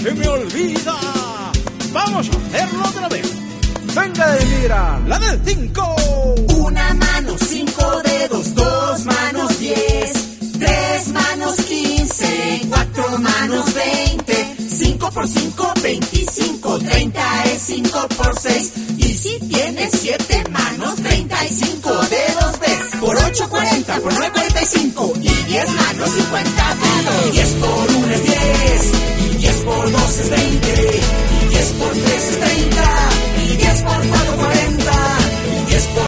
se me olvida. Vamos a hacerlo otra vez. Venga, mira, la del 5. Una mano, 5 dedos, 2 manos, 10, 3 manos, 15, 4 manos, 20, 5 por 5, 25, 30 es 5 por 6. Y si tienes 7 manos, 35 dedos ves. Por 8, 40, por 9, 45. Y 10 manos, 50 dedos. 10 por 1 es 10. Y 10 por 2 es 20. Y 10 por 3 es 30. Y 10 por 4,